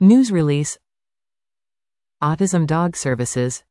News release. Autism Dog Services.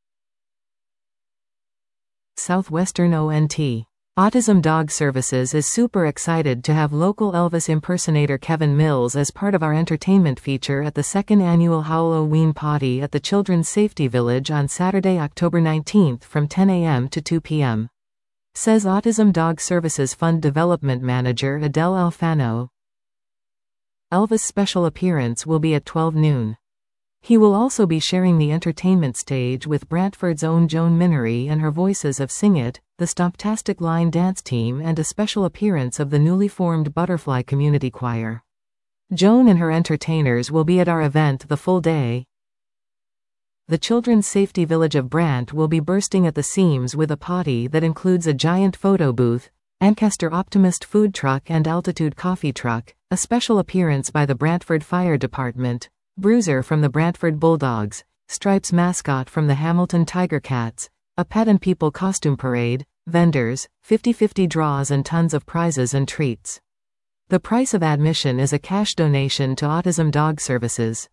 Southwestern ONT. Autism Dog Services is super excited to have local Elvis impersonator Kevin Mills as part of our entertainment feature at the second annual Halloween Party at the Children's Safety Village on Saturday, October 19th from 10 a.m. to 2 p.m. Says Autism Dog Services Fund Development Manager Adele Alfano. Elvis' special appearance will be at 12 noon. He will also be sharing the entertainment stage with Brantford's own Joan Minery and her voices of Sing It, the Stomptastic Line dance team, and a special appearance of the newly formed Butterfly Community Choir. Joan and her entertainers will be at our event the full day. The Children's Safety Village of Brant will be bursting at the seams with a potty that includes a giant photo booth, Ancaster Optimist food truck and Altitude coffee truck, a special appearance by the Brantford Fire Department, Bruiser from the Brantford Bulldogs, Stripes mascot from the Hamilton Tiger Cats, a Pet and People costume parade, vendors, 50/50 draws and tons of prizes and treats. The price of admission is a cash donation to Autism Dog Services.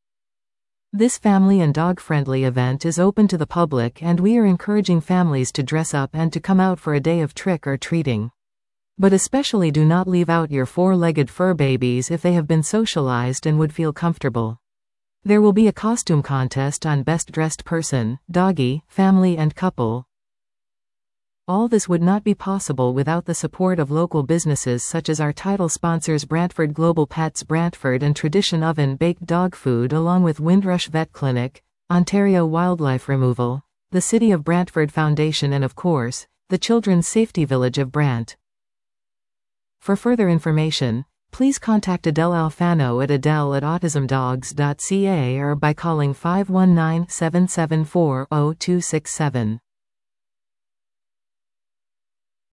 This family and dog-friendly event is open to the public, and we are encouraging families to dress up and to come out for a day of trick-or-treating. But especially do not leave out your four-legged fur babies if they have been socialized and would feel comfortable. There will be a costume contest on Best Dressed Person, Doggy, Family and Couple. All this would not be possible without the support of local businesses such as our title sponsors Brantford Global Pets Brantford and Tradition Oven Baked Dog Food, along with Windrush Vet Clinic, Ontario Wildlife Removal, the City of Brantford Foundation and of course, the Children's Safety Village of Brant. For further information, please contact Adele Alfano at adele@autismdogs.ca or by calling 519-774-0267.